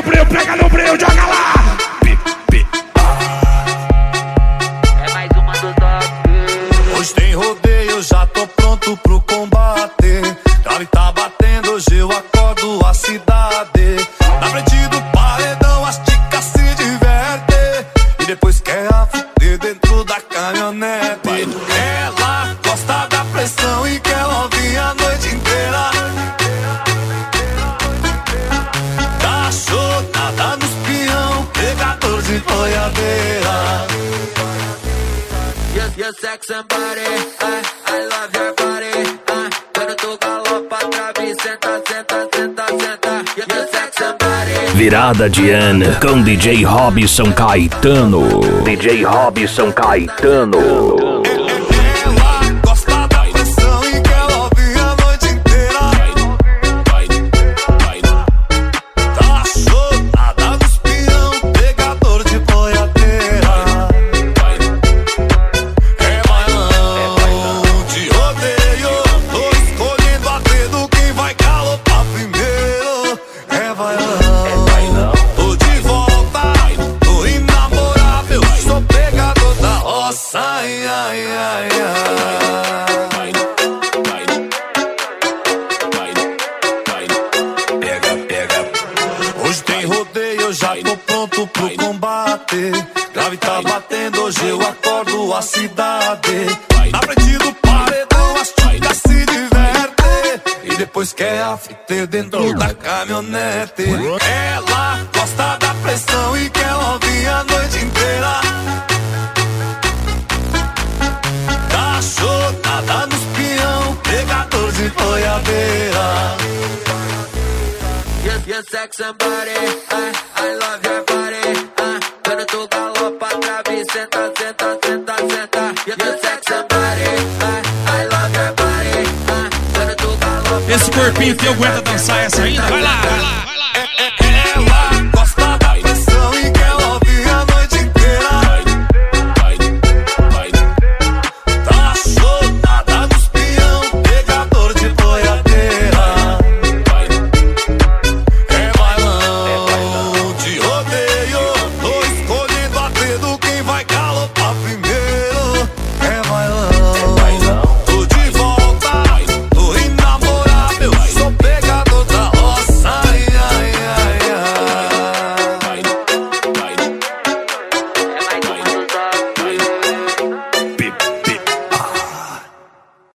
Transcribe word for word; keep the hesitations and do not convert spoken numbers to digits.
breu, pega no breu, joga lá. É mais uma do top. Hoje tem rodeio, já tô pronto pro combate. Grave tá batendo, hoje eu acordo a cidade. Na frente do paredão as ticas se divertem e depois quer a fuder dentro da caminhonete. Ela gosta da pressão e quer ouvir a noite inteira. Cachorrada nos peão, pegador de boiadeira. Your, your sex and body, I, I love your body. Uh, quando tu galopa, trave, senta, senta, senta, senta. Your, your sex and body. Virada de ano com D J Robson Caetano. D J Robson Caetano. Ela gosta da pressão e quer ouvir a noite inteira. Cachorrada nos peão, pegador de boiadeira. É bailão de rodeio, tô escolhendo a dedo quem vai galopar primeiro. É bailão, tô de volta, tô inamorável, sou pegador da roça. Ai, ai, ai, ai. Pega, pega. Hoje tem rodeio, eu já tô pronto pro combate. Grave tá batendo, hoje eu acordo a cidade. Na frente do paredão as ticas se divertem e depois quer a fita dentro da caminhonete. Ela gosta da pressão e quer ouvir a noite inteira. Cachorrada nos peão, pegador de boiadeira. Your, your sex and body, I, I love your body. Uh, quando tu galopa, trave, senta, senta, senta, senta. Your, your sex and body, I, I love your body. Uh, quando tu galopa. Esse corpinho teu aguenta dançar essa ainda? Vai lá, vai lá.